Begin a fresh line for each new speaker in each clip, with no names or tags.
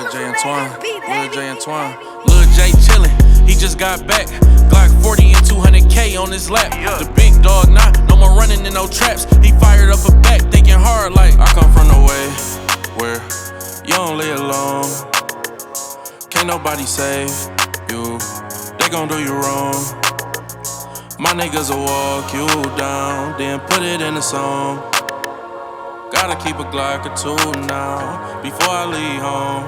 Lil J Antoine, Lil J Antoine. Lil J chillin', he just got back. Glock 40 and 200K on his lap. The big dog not, no more running in no traps. He fired up a back, thinking hard like I come from the way where you don't live alone. Can't nobody save you, they gon' do you wrong. My niggas will walk you down, then put it in a song. Gotta keep a Glock or two now, before I leave home.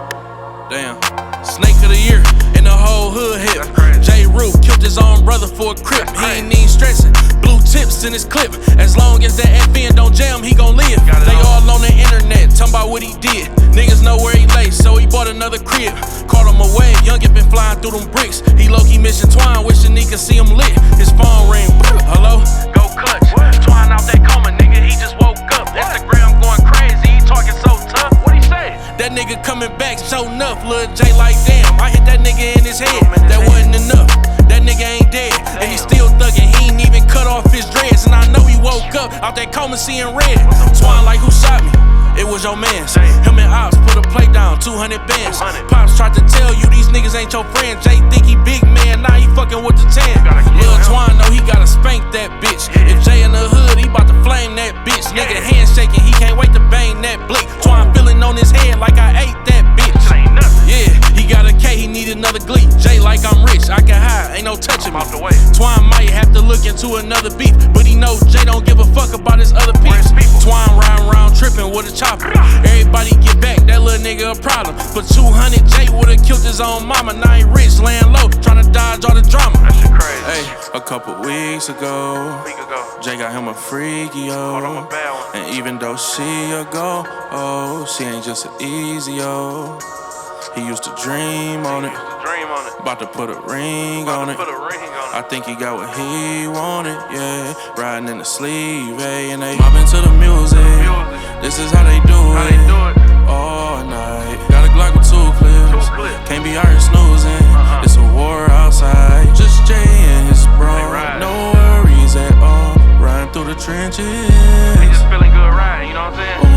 Damn, snake of the year, and the whole hood hip. J. Rue killed his own brother for a crip. He ain't even stressing, blue tips in his clip. As long as that FN don't jam, he gon' live. They all on the internet, talking about what he did. Niggas know where he lay, so he bought another crib. Caught him away, youngin' been flying through them bricks. He low-key missing Twine, wishing he could see him lit. His phone ring, hello? Go clutch, Twine out that coma, nigga, he just woke up. Instagram going crazy, he talking so tough. What he say? That nigga coming back, show enough. Lil J like damn, I hit that nigga in his head. That wasn't enough, that nigga ain't dead. And he still thuggin', he ain't even cut off his dreads. And I know he woke up out that coma seeing red. Twine like, who shot me? It was your mans. Him and Ops put a plate down, 200 bands. Pops tried to tell you these niggas ain't your friend. Jay think he big man, now he fucking with the 10. Lil Twine know he gotta spank that bitch. If Jay in the hood, he bout to flame that bitch. Nigga hand shaking, he can't wait to bang that blick. Twine feeling on his head like I ate that bitch. Yeah, he got a K, he need another glee. Jay like I'm rich, I can hide, ain't no touching me. Twine might have to look into another beef, but he know Jay don't give a fuck about his other peeps. Twine riding around tripping with a chopper. Everybody get back, that little nigga a problem. For 200, Jay would've killed his own mama. Now he rich, laying low, tryna dodge all the drama. That shit crazy. Hey, a couple weeks ago, Jay got him a freaky, yo. And even though she a go, oh, she ain't just an easy, yo. He used to dream on it, about to put a ring on it. I think he got what he wanted, yeah. Riding in the sleeve, eh? And they mobbing to the music. This is how they do it. All night. Got a Glock with 2 clips. Can't be out here snoozing. It's a war outside. Just Jay and his bro. No worries at all. Riding through the trenches.
He just feeling good riding, you know what I'm saying?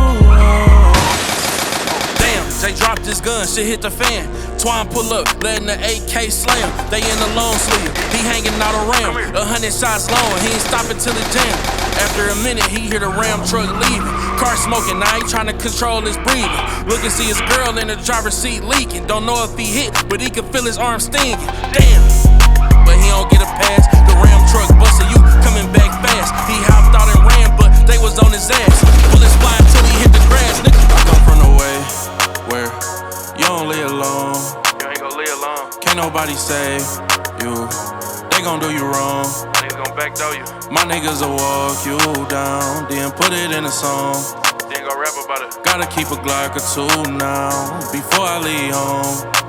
Jay dropped his gun, shit hit the fan. Twine pull up, letting the AK slam. They in the long sleeve, he hanging out around. 100 shots long, he ain't stopping till it jam. After a minute, he hear the Ram truck leaving. Car smoking, now he trying to control his breathing. Look and see his girl in the driver's seat leaking. Don't know if he hit, but he can feel his arm stinging. Damn, but he don't get a pass. The Ram truck busted, you coming back fast. He hopped out and ran, but they was on his ass. Bullets fly till he hit the grass, nigga. I come from the way where you don't live alone.
You ain't gon' live long.
Can't nobody save you, they gon' do you wrong.
Niggas gon' backdoor you.
My niggas will walk you down, then put it in a song.
Then go rap about it.
Gotta keep a Glock or two now, before I leave home.